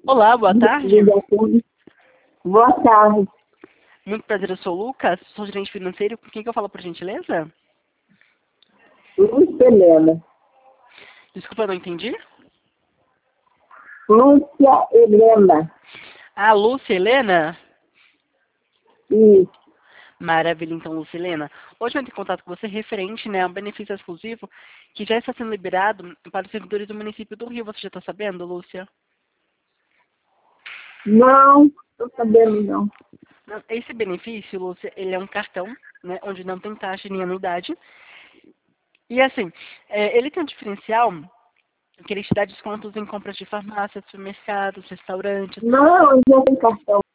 Olá, boa tarde. Boa tarde. Muito prazer, eu sou o Lucas, sou gerente financeiro. Com quem que eu falo, por gentileza? Lúcia Helena. Desculpa, eu não entendi. Lúcia Helena. Ah, Lúcia Helena? Isso. Maravilha, então, Lúcia Helena. Hoje eu entro em contato com você referente, né, a um benefício exclusivo que já está sendo liberado para os servidores do município do Rio. Você já está sabendo, Lúcia? Não, estou sabendo não. Esse benefício, Lúcia, ele é um cartão, né, onde não tem taxa nem anuidade. E assim, ele tem um diferencial que ele te dá descontos em compras de farmácias, supermercados, restaurantes. Não, já tem cartão.